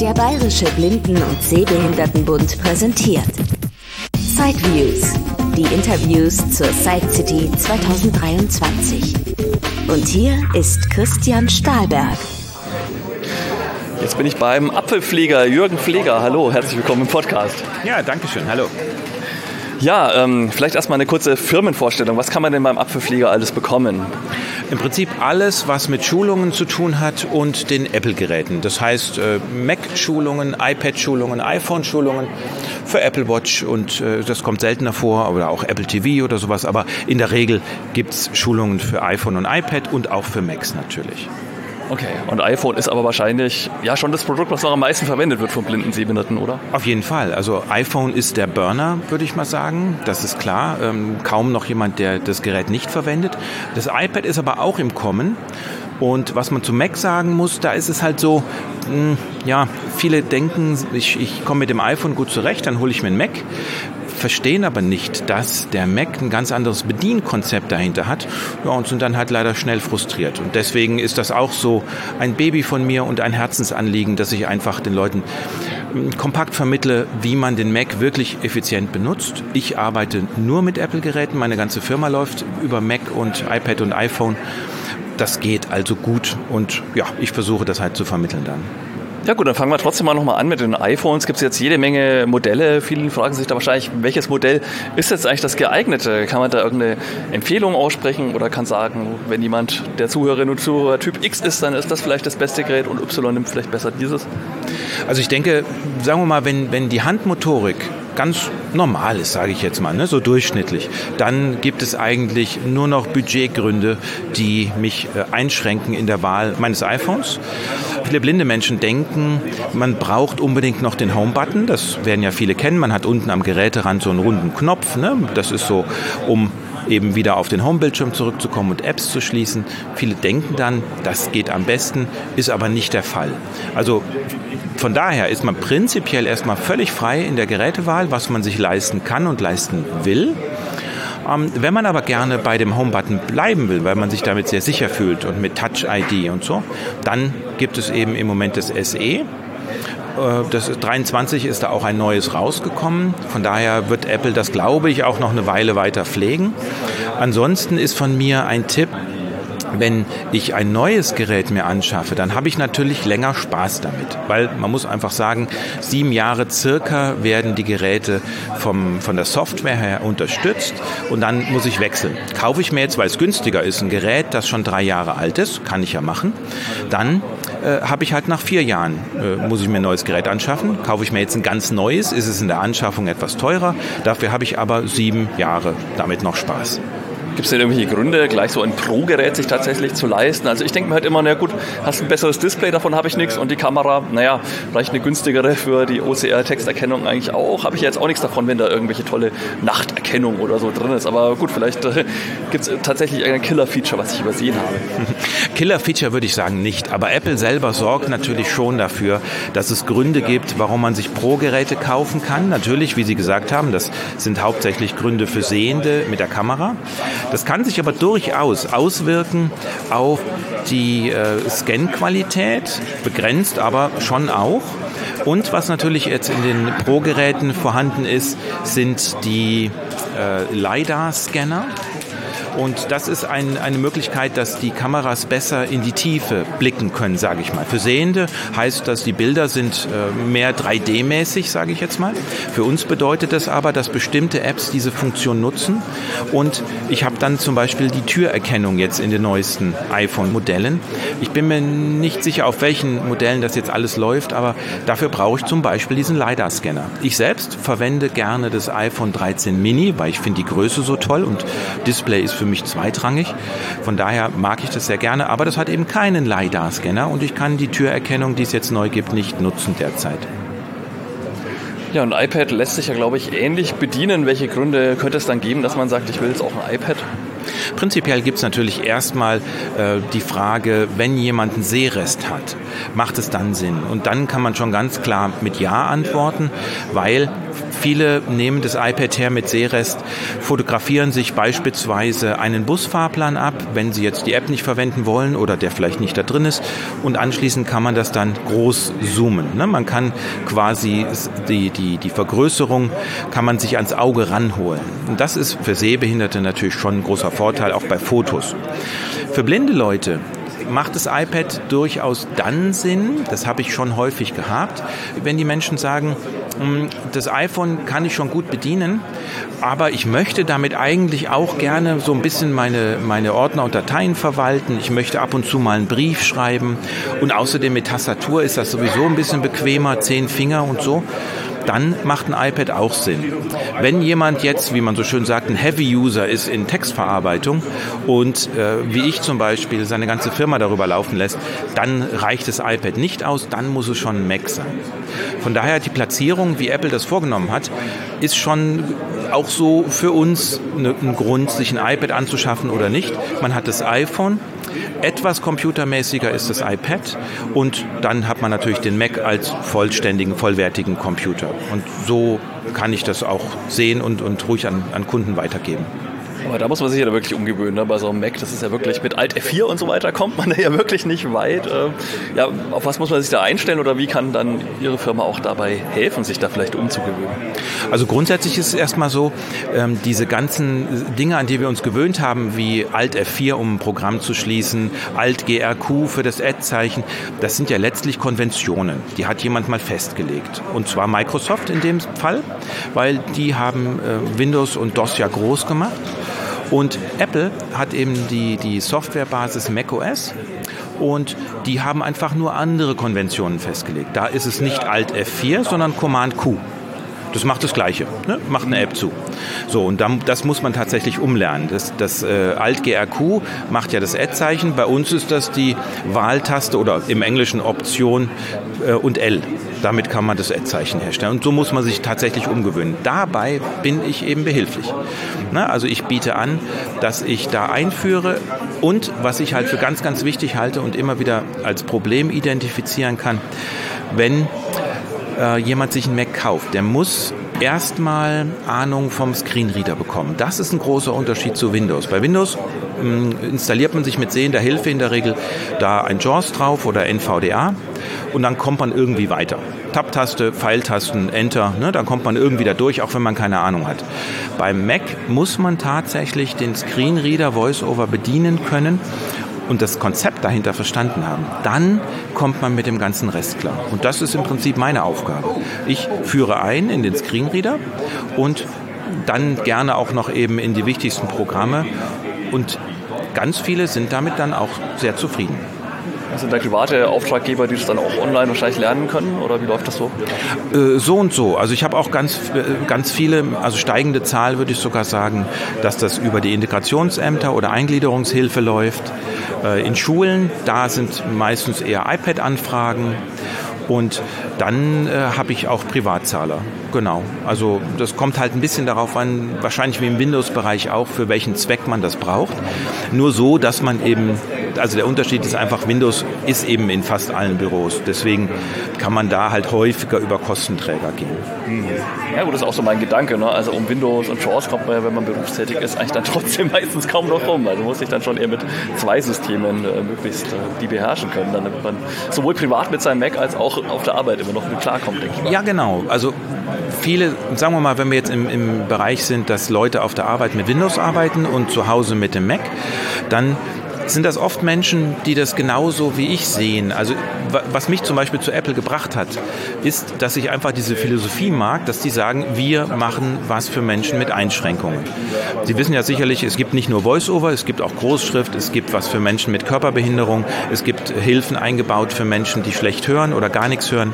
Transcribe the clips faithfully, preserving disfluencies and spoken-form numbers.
Der Bayerische Blinden- und Sehbehindertenbund präsentiert Sideviews, die Interviews zur Side City zwanzig dreiundzwanzig. Und hier ist Christian Stahlberg. Jetzt bin ich beim Apfelpfleger Jürgen Pfleger. Hallo, herzlich willkommen im Podcast. Ja, danke schön. Hallo. Ja, ähm, vielleicht erstmal eine kurze Firmenvorstellung. Was kann man denn beim Apfelpfleger alles bekommen? Im Prinzip alles, was mit Schulungen zu tun hat und den Apple-Geräten. Das heißt äh, Mac-Schulungen, iPad-Schulungen, iPhone-Schulungen für Apple Watch und äh, das kommt seltener vor, oder auch Apple T V oder sowas. Aber in der Regel gibt es Schulungen für iPhone und iPad und auch für Macs natürlich. Okay, und iPhone ist aber wahrscheinlich ja schon das Produkt, was noch am meisten verwendet wird von blinden Sehbehinderten, oder? Auf jeden Fall. Also iPhone ist der Burner, würde ich mal sagen. Das ist klar. Ähm, kaum noch jemand, der das Gerät nicht verwendet. Das iPad ist aber auch im Kommen. Und was man zu Mac sagen muss, da ist es halt so, mh, ja, viele denken, ich, ich komme mit dem iPhone gut zurecht, dann hole ich mir einen Mac. Verstehen aber nicht, dass der Mac ein ganz anderes Bedienkonzept dahinter hat, ja, und sind dann halt leider schnell frustriert. Und deswegen ist das auch so ein Baby von mir und ein Herzensanliegen, dass ich einfach den Leuten kompakt vermittle, wie man den Mac wirklich effizient benutzt. Ich arbeite nur mit Apple-Geräten, meine ganze Firma läuft über Mac und iPad und iPhone. Das geht also gut und ja, ich versuche das halt zu vermitteln dann. Ja gut, dann fangen wir trotzdem mal nochmal an mit den iPhones. Gibt es jetzt jede Menge Modelle. Viele fragen sich da wahrscheinlich, welches Modell ist jetzt eigentlich das geeignete? Kann man da irgendeine Empfehlung aussprechen oder kann sagen, wenn jemand der Zuhörerin und Zuhörer Typ X ist, dann ist das vielleicht das beste Gerät und Y nimmt vielleicht besser dieses? Also ich denke, sagen wir mal, wenn, wenn die Handmotorik ganz normal ist, sage ich jetzt mal, ne, so durchschnittlich, dann gibt es eigentlich nur noch Budgetgründe, die mich äh, einschränken in der Wahl meines iPhones. Viele blinde Menschen denken, man braucht unbedingt noch den Home-Button. Das werden ja viele kennen. Man hat unten am Geräterand so einen runden Knopf. Ne? Das ist so, um eben wieder auf den Home-Bildschirm zurückzukommen und Apps zu schließen. Viele denken dann, das geht am besten, ist aber nicht der Fall. Also von daher ist man prinzipiell erstmal völlig frei in der Gerätewahl, was man sich leisten kann und leisten will. Ähm, wenn man aber gerne bei dem Home-Button bleiben will, weil man sich damit sehr sicher fühlt und mit Touch-I D und so, dann gibt es eben im Moment das S E. Das dreiundzwanzig ist da auch ein neues rausgekommen. Von daher wird Apple das, glaube ich, auch noch eine Weile weiter pflegen. Ansonsten ist von mir ein Tipp, wenn ich ein neues Gerät mir anschaffe, dann habe ich natürlich länger Spaß damit. Weil man muss einfach sagen, sieben Jahre circa werden die Geräte vom, von der Software her unterstützt und dann muss ich wechseln. Kaufe ich mir jetzt, weil es günstiger ist, ein Gerät, das schon drei Jahre alt ist, kann ich ja machen, dann äh, habe ich halt nach vier Jahren, äh, muss ich mir ein neues Gerät anschaffen. Kaufe ich mir jetzt ein ganz neues, ist es in der Anschaffung etwas teurer. Dafür habe ich aber sieben Jahre damit noch Spaß. Gibt es denn irgendwelche Gründe, gleich so ein Pro-Gerät sich tatsächlich zu leisten? Also ich denke mir halt immer, na gut, hast ein besseres Display, davon habe ich nichts und die Kamera, naja, vielleicht eine günstigere für die O C R-Texterkennung eigentlich auch. Habe ich ja jetzt auch nichts davon, wenn da irgendwelche tolle Nachterkennung oder so drin ist. Aber gut, vielleicht äh, gibt es tatsächlich ein Killer-Feature, was ich übersehen habe. Killer-Feature würde ich sagen nicht, aber Apple selber sorgt natürlich schon dafür, dass es Gründe gibt, warum man sich Pro-Geräte kaufen kann. Natürlich, wie Sie gesagt haben, das sind hauptsächlich Gründe für Sehende mit der Kamera. Das kann sich aber durchaus auswirken auf die äh, Scan-Qualität, begrenzt aber schon auch. Und was natürlich jetzt in den Pro-Geräten vorhanden ist, sind die äh, LiDAR-Scanner. Und das ist ein, eine Möglichkeit, dass die Kameras besser in die Tiefe blicken können, sage ich mal. Für Sehende heißt das, die Bilder sind äh, mehr drei D-mäßig, sage ich jetzt mal. Für uns bedeutet das aber, dass bestimmte Apps diese Funktion nutzen. Und ich habe dann zum Beispiel die Türerkennung jetzt in den neuesten iPhone-Modellen. Ich bin mir nicht sicher, auf welchen Modellen das jetzt alles läuft, aber dafür brauche ich zum Beispiel diesen LiDAR-Scanner. Ich selbst verwende gerne das iPhone dreizehn Mini, weil ich finde die Größe so toll und Display ist für für mich zweitrangig. Von daher mag ich das sehr gerne, aber das hat eben keinen LiDAR-Scanner und ich kann die Türerkennung, die es jetzt neu gibt, nicht nutzen derzeit. Ja, und iPad lässt sich ja, glaube ich, ähnlich bedienen. Welche Gründe könnte es dann geben, dass man sagt, ich will jetzt auch ein iPad? Prinzipiell gibt es natürlich erstmal äh, die Frage, wenn jemand einen Sehrest hat, macht es dann Sinn? Und dann kann man schon ganz klar mit Ja antworten, weil viele nehmen das iPad her mit Sehrest, fotografieren sich beispielsweise einen Busfahrplan ab, wenn sie jetzt die App nicht verwenden wollen oder der vielleicht nicht da drin ist. Und anschließend kann man das dann groß zoomen. Ne? Man kann quasi die, die, die Vergrößerung kann man sich ans Auge ranholen. Und das ist für Sehbehinderte natürlich schon ein großer Vorteil, auch bei Fotos. Für blinde Leute macht das iPad durchaus dann Sinn, das habe ich schon häufig gehabt, wenn die Menschen sagen, das iPhone kann ich schon gut bedienen, aber ich möchte damit eigentlich auch gerne so ein bisschen meine, meine Ordner und Dateien verwalten. Ich möchte ab und zu mal einen Brief schreiben und außerdem mit Tastatur ist das sowieso ein bisschen bequemer, zehn Finger und so. Dann macht ein iPad auch Sinn. Wenn jemand jetzt, wie man so schön sagt, ein Heavy-User ist in Textverarbeitung und äh, wie ich zum Beispiel seine ganze Firma darüber laufen lässt, dann reicht das iPad nicht aus, dann muss es schon ein Mac sein. Von daher die Platzierung, wie Apple das vorgenommen hat, ist schon auch so für uns ein Grund, sich ein iPad anzuschaffen oder nicht. Man hat das iPhone. Etwas computermäßiger ist das iPad und dann hat man natürlich den Mac als vollständigen, vollwertigen Computer. Und so kann ich das auch sehen und, und ruhig an, an Kunden weitergeben. Aber da muss man sich ja wirklich umgewöhnen, ne? Bei so einem Mac, das ist ja wirklich mit Alt F vier und so weiter kommt man ja wirklich nicht weit. Ja, auf was muss man sich da einstellen oder wie kann dann Ihre Firma auch dabei helfen, sich da vielleicht umzugewöhnen? Also grundsätzlich ist es erstmal so, ähm, diese ganzen Dinge, an die wir uns gewöhnt haben, wie Alt F vier, um ein Programm zu schließen, Alt G R Q für das Ad-Zeichen, das sind ja letztlich Konventionen. Die hat jemand mal festgelegt. Und zwar Microsoft in dem Fall, weil die haben äh, Windows und DOS ja groß gemacht. Und Apple hat eben die, die Softwarebasis macOS und die haben einfach nur andere Konventionen festgelegt. Da ist es nicht Alt F vier, sondern Command Q. Das macht das Gleiche, ne? Macht eine App zu. So, und dann, das muss man tatsächlich umlernen. Das, das äh, Alt G R Q macht ja das Ad-Zeichen. Bei uns ist das die Wahltaste oder im Englischen Option äh, und L. Damit kann man das Ad-Zeichen herstellen. Und so muss man sich tatsächlich umgewöhnen. Dabei bin ich eben behilflich. Na, also ich biete an, dass ich da einführe und was ich halt für ganz, ganz wichtig halte und immer wieder als Problem identifizieren kann, wenn äh, jemand sich einen Mac kauft, der muss erstmal Ahnung vom Screenreader bekommen. Das ist ein großer Unterschied zu Windows. Bei Windows mh, installiert man sich mit sehender Hilfe in der Regel da ein JAWS drauf oder N V D A und dann kommt man irgendwie weiter. Tab-Taste, Pfeiltasten, Enter, ne, dann kommt man irgendwie da durch, auch wenn man keine Ahnung hat. Beim Mac muss man tatsächlich den Screenreader VoiceOver bedienen können und das Konzept dahinter verstanden haben. Dann kommt man mit dem ganzen Rest klar. Und das ist im Prinzip meine Aufgabe. Ich führe ein in den Screenreader und dann gerne auch noch eben in die wichtigsten Programme. Und ganz viele sind damit dann auch sehr zufrieden. Sind da private Auftraggeber, die das dann auch online wahrscheinlich lernen können? Oder wie läuft das so? Äh, so und so. Also ich habe auch ganz, ganz viele, also steigende Zahl würde ich sogar sagen, dass das über die Integrationsämter oder Eingliederungshilfe läuft. Äh, in Schulen, da sind meistens eher iPad-Anfragen. Und dann äh, habe ich auch Privatzahler. Genau. Also das kommt halt ein bisschen darauf an, wahrscheinlich wie im Windows-Bereich auch, für welchen Zweck man das braucht. Nur so, dass man eben, also der Unterschied ist einfach, Windows ist eben in fast allen Büros. Deswegen kann man da halt häufiger über Kostenträger gehen. Ja gut, das ist auch so mein Gedanke. Ne? Also um Windows und JAWS kommt man ja, wenn man berufstätig ist, eigentlich dann trotzdem meistens kaum noch rum. Also muss ich dann schon eher mit zwei Systemen äh, möglichst äh, die beherrschen können, dann damit man sowohl privat mit seinem Mac als auch auf der Arbeit immer noch mit klarkommt, denke ich mal. Ja, genau. Also viele, sagen wir mal, wenn wir jetzt im, im Bereich sind, dass Leute auf der Arbeit mit Windows arbeiten und zu Hause mit dem Mac, dann sind das oft Menschen, die das genauso wie ich sehen. Also was mich zum Beispiel zu Apple gebracht hat, ist, dass ich einfach diese Philosophie mag, dass die sagen, wir machen was für Menschen mit Einschränkungen. Sie wissen ja sicherlich, es gibt nicht nur VoiceOver, es gibt auch Großschrift, es gibt was für Menschen mit Körperbehinderung, es gibt Hilfen eingebaut für Menschen, die schlecht hören oder gar nichts hören.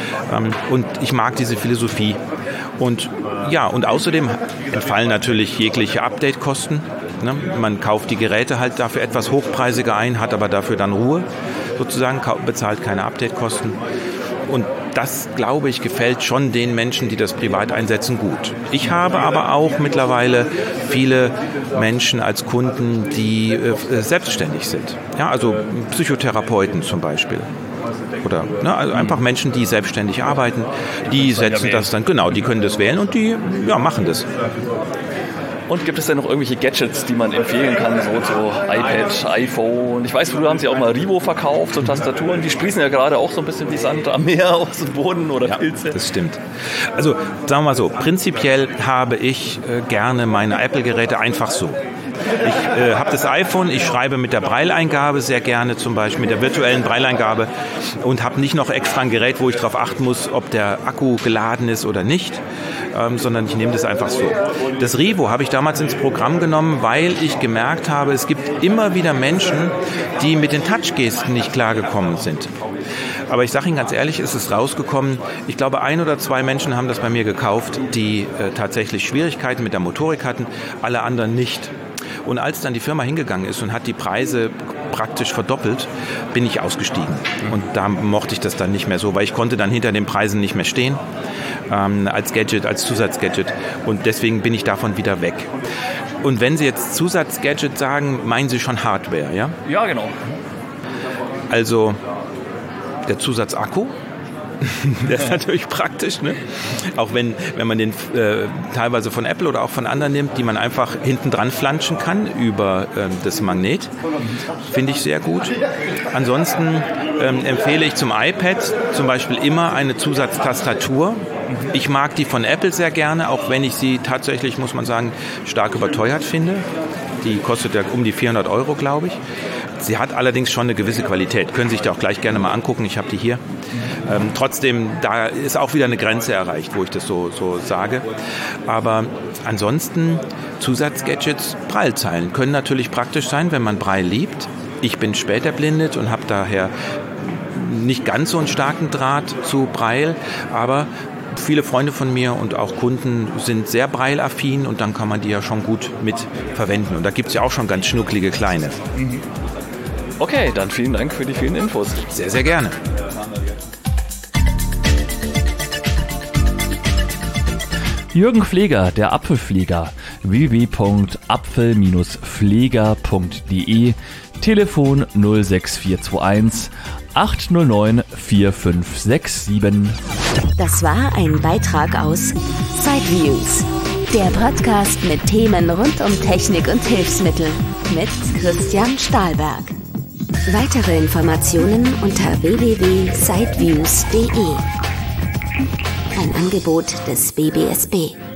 Und ich mag diese Philosophie. Und ja, und außerdem entfallen natürlich jegliche Update-Kosten. Ne? Man kauft die Geräte halt dafür etwas hochpreisiger ein, hat aber dafür dann Ruhe, sozusagen, bezahlt keine Update-Kosten. Und das, glaube ich, gefällt schon den Menschen, die das privat einsetzen, gut. Ich habe aber auch mittlerweile viele Menschen als Kunden, die äh, selbstständig sind. Ja, also Psychotherapeuten zum Beispiel. oder ne, also einfach Menschen, die selbstständig arbeiten, die setzen das dann, genau, die können das wählen und die ja, machen das. Und gibt es denn noch irgendwelche Gadgets, die man empfehlen kann, so, so iPad, iPhone? Ich weiß, früher haben sie auch mal Rivo verkauft, so Tastaturen, die sprießen ja gerade auch so ein bisschen wie Sand am Meer aus dem Boden oder ja, Pilze. Das stimmt. Also sagen wir mal so, prinzipiell habe ich äh, gerne meine Apple-Geräte einfach so. Ich äh, habe das iPhone, ich schreibe mit der Braille-Eingabe sehr gerne, zum Beispiel mit der virtuellen Braille-Eingabe und habe nicht noch extra ein Gerät, wo ich darauf achten muss, ob der Akku geladen ist oder nicht, ähm, sondern ich nehme das einfach so. Das Rivo habe ich damals ins Programm genommen, weil ich gemerkt habe, es gibt immer wieder Menschen, die mit den Touchgesten nicht klargekommen sind. Aber ich sage Ihnen ganz ehrlich, ist es rausgekommen, ich glaube, ein oder zwei Menschen haben das bei mir gekauft, die äh, tatsächlich Schwierigkeiten mit der Motorik hatten, alle anderen nicht. Und als dann die Firma hingegangen ist und hat die Preise praktisch verdoppelt, bin ich ausgestiegen. Und da mochte ich das dann nicht mehr so, weil ich konnte dann hinter den Preisen nicht mehr stehen, ähm, als Gadget, als Zusatzgadget. Und deswegen bin ich davon wieder weg. Und wenn Sie jetzt Zusatzgadget sagen, meinen Sie schon Hardware, ja? Ja, genau. Also der Zusatzakku. Das ist natürlich praktisch, ne? Auch wenn, wenn man den äh, teilweise von Apple oder auch von anderen nimmt, die man einfach hinten dran flanschen kann über ähm, das Magnet. Finde ich sehr gut. Ansonsten ähm, empfehle ich zum iPad zum Beispiel immer eine Zusatztastatur. Ich mag die von Apple sehr gerne, auch wenn ich sie tatsächlich, muss man sagen, stark überteuert finde. Die kostet ja um die vierhundert Euro, glaube ich. Sie hat allerdings schon eine gewisse Qualität. Können Sie sich da auch gleich gerne mal angucken. Ich habe die hier. Ähm, trotzdem, da ist auch wieder eine Grenze erreicht, wo ich das so, so sage. Aber ansonsten Zusatzgadgets, Braillezeilen können natürlich praktisch sein, wenn man Braille liebt. Ich bin späterblindet und habe daher nicht ganz so einen starken Draht zu Braille, aber viele Freunde von mir und auch Kunden sind sehr Braille-affin und dann kann man die ja schon gut mit verwenden. Und da gibt es ja auch schon ganz schnucklige kleine. Okay, dann vielen Dank für die vielen Infos. Sehr, sehr gerne. Jürgen Pfleger, der Apfelpfleger, w w w punkt apfel pfleger punkt de, Telefon null sechs vier zwei eins acht null neun vier fünf sechs sieben. Das war ein Beitrag aus Sideviews, der Podcast mit Themen rund um Technik und Hilfsmittel mit Christian Stahlberg. Weitere Informationen unter w w w punkt sideviews punkt de. Ein Angebot des B B S B.